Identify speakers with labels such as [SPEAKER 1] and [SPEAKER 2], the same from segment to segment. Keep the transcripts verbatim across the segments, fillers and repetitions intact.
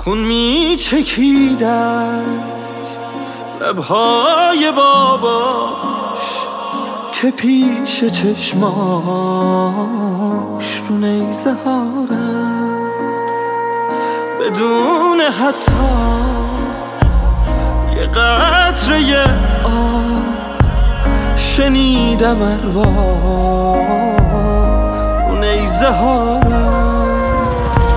[SPEAKER 1] خون می چکیدست لبهای باباش که پیش چشماش رو نیزه ها رفت بدون حتی یه قطره آب. شنیدم ارواح رو نیزه ها رفت.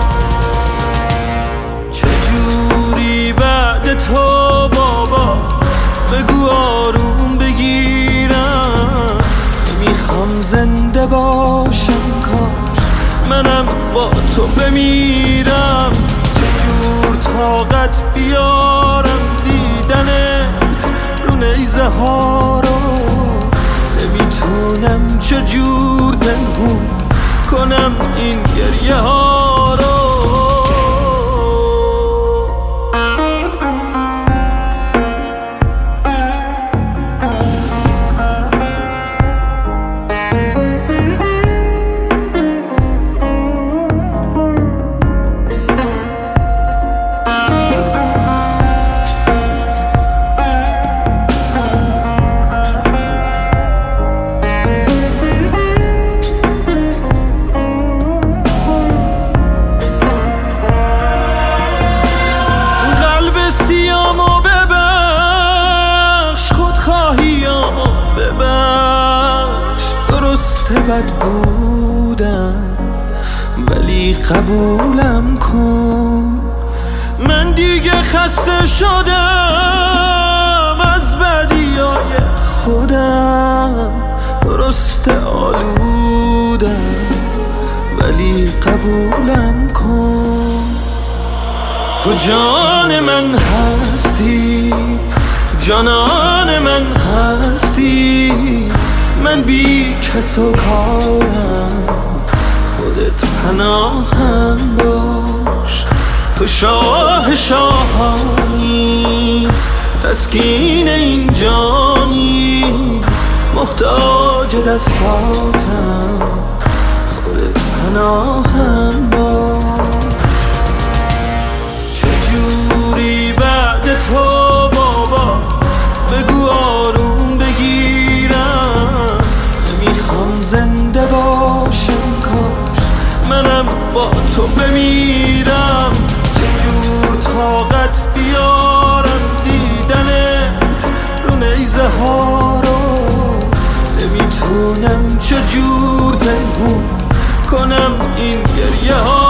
[SPEAKER 1] چجوری بعد تو بابا بگو آروم بگیرم. میخوام زنده باشم کاش منم با تو بمیرم. چجور طاقت بیارم دیدنت رو نیزه ها رو. نمیتونم چجور پنهون کنم این گریه ها رو. بد بودم ولی قبولم کن. من دیگه خسته شدم از بدیای خودم. درسته آلودم ولی قبولم کن. تو جان من هستی جانان من هستی. من بی کس و کارم خودت پناهم باش. تو شاه شاهانی تسکین این جانی. محتاج دستاتم خودت پناهم باش. چجوری بعد تو بابا بگو آروم بگیرم. نمیخوام زنده باشم کاش منم با تو بمیرم. چجور طاقت بیارم دیدنت رو نیزه ها رو. نمیتونم چجور پنهون کنم این گریه ها